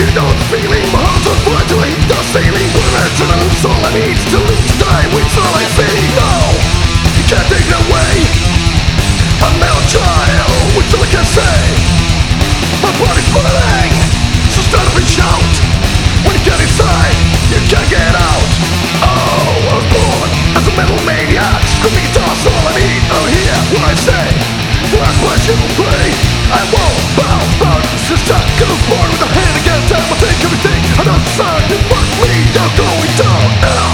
You know the feeling, my heart's unfortunately the ceiling. Put an end to the loose, all I need to lose to die. It's all I see. No, you can't take it away. I'm now a child, which all I can say. My body's burning, so start to reach out. When you get inside, you can't get out. Oh, I was born as a metal maniac. Screaming guitar's all I need. Oh, hear what I say. That's what you play. I won't bow, since I could born with a hand against time. I think everything I don't sign. You fuck me, you're going down now.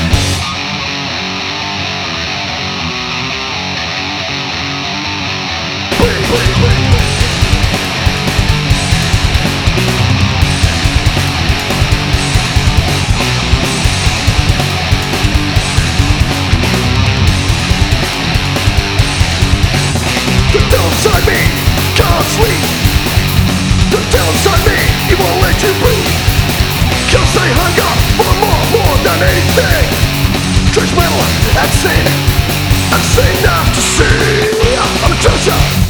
The devil inside me can't sleep. The devil inside me, he won't let you breathe. Cause they hunger for more than anything. Trash metal and sin not to see. I'm a treasure.